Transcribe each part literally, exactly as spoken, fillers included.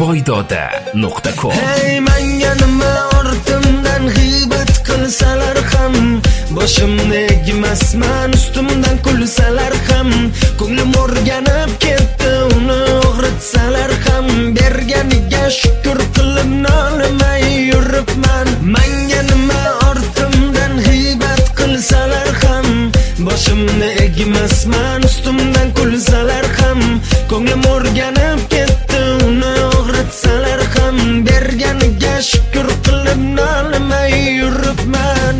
foydoda nuqta com. Hey menga nima ortimdan g'iybat qilsalar ham, boshimni egmasman, ustimdan kulsalar ham, ko'nglim o'rganib ketdi, uni og'ritsalar ham, berganiga shukr qilib nolimay yuribman. Menga nima ortimdan g'iybat qilsalar ham, boshimni egmasman, ustimdan kulsalar ham, ko'nglim o'rganib ketdi, uni og'ritsalar ham, berganiga shukr qilib nolimay yuribman.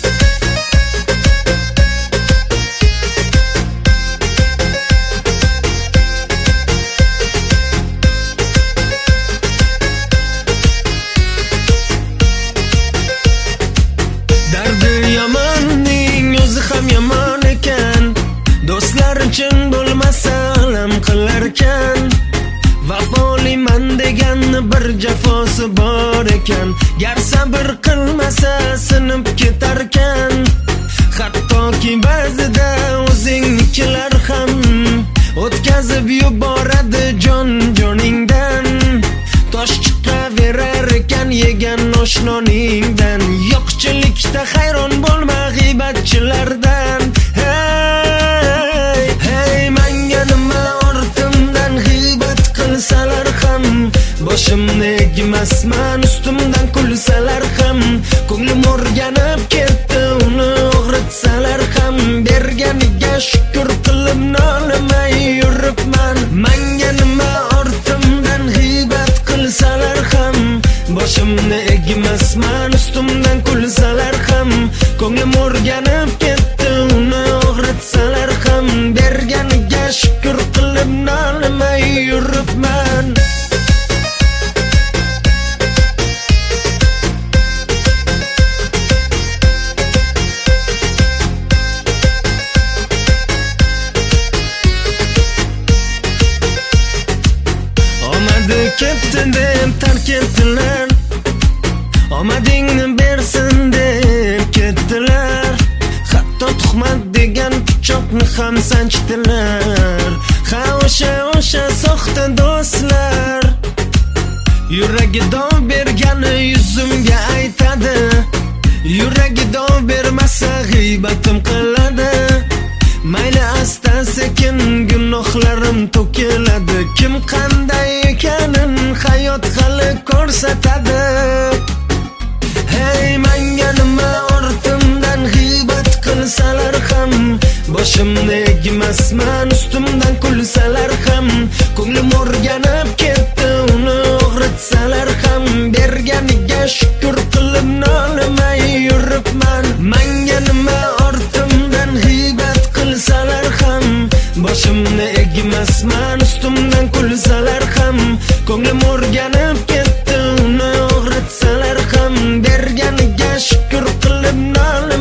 Dardi yomonning o'zi ham yomon ekan, do'stlar uchun bo'lmasa alam qilarkan. Vafoliman deganni bir jafosi bor ekan, gar sabr qilmasa sinib ketarkan. Hattoki ba'zida o'zingnikilar ham o'tkazib yuboradi jon joningdan. Tosh chiqaverar ekan yegan oshnoningdan. Yo'qchilikda hayron bo'lma g'iybatchilardan. Hey, hey, menga nima ortimdan g'iybat qilsalar ham, boshimni egmasman, ustimdan kulsalar ham, ko'nglim o'rganib ketdi, uni og'ritsalar ham, berganiga shukr qilib nolimay yuribman. Menga nima ortimdan g'iybat qilsalar ham, boshimni egmasman, ustimdan kulsalar ham, ko'nglim o'rganib ketdi, uni og'ritsalar ham, berganiga shukr qilib nolimay yuribman. Omadi ketdi deb tark etdilar, omadingni bersin deb ketdilar. Hatto tuhmat degan pichoqni ham sanchdilar. Ha o'sha o'sha soxta do'stlar, yuragi dov bergani yuzimga aytadi, yuragi dov bermasa g'iybatim qiladi. Mayli asta sekin gunohlarim to'kiladi, kim qanday ekanin hayot hali ko'rsatadi. Hey menga nima ortimdan g'iybat qilsalar ham, boshimni egmasman, ustimdan kulsalar ham, ko'nglim o'rganib ketdi, uni og'ritsalar ham, berganiga shukr qilib nolimay yuribman. Menga nima ortimdan g'iybat qilsalar ham, boshimni egmasman, ustimdan kulsalar ham, ko'nglim o'rganib ketdi, uni og'ritsalar ham, berganiga shukr qilib nolimay